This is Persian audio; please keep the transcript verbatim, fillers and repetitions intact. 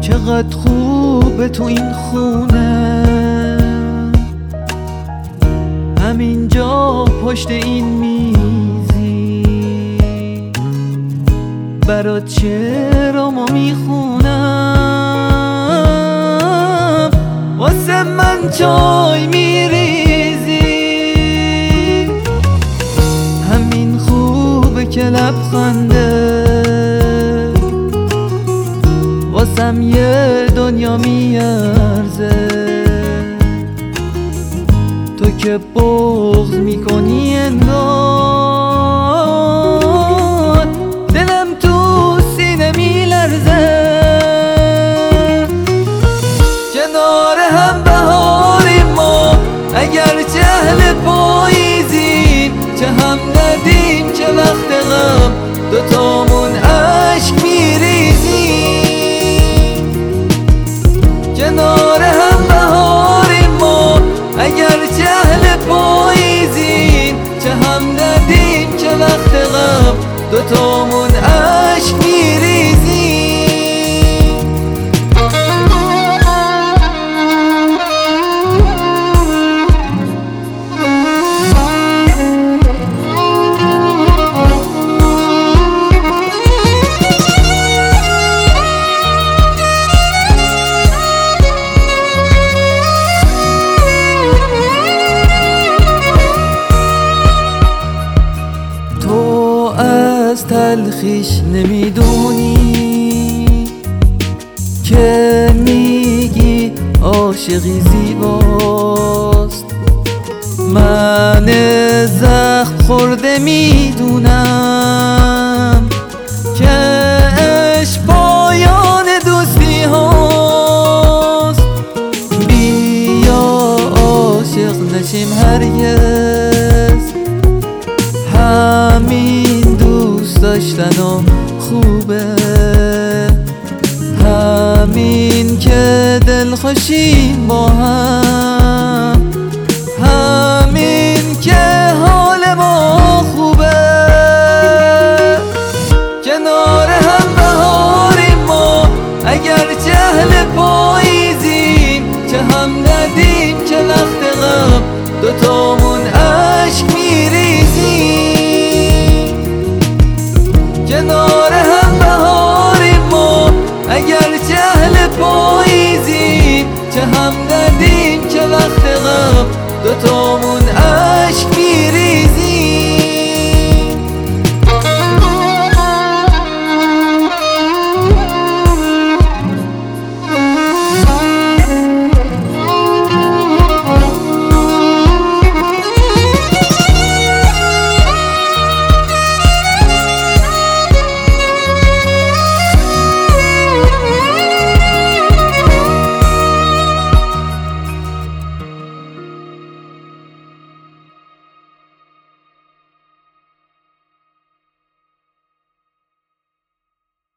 چقدر خوبه تو این خونه، همینجا پشت این میزی برات شعرامو میخونم، واسه من چای میریزی. همین خوبه که لبخنده واسم یه دنیا میارزه. تو که بغض میکنی انگار دلم تو سینه میلرزه. کنار هم بهاریم ما اگر چهل پاییزیم، چه هم ندیم چه وقت غم دوتامون عشق میریزیم. کنار هم بهاریم ما اگر چهل پاییزیم، چه هم ندیم چه وقت غم دوتامون عشق میریزیم. از تلخیش نمیدونی که میگی عاشقی زیباست. من زخم خورده میدونم که عشق پایان دوستی هاست. بیا عاشق نشیم هرگز، همین دوست داشتن و خوبه، همین که دل خوشیم با هم.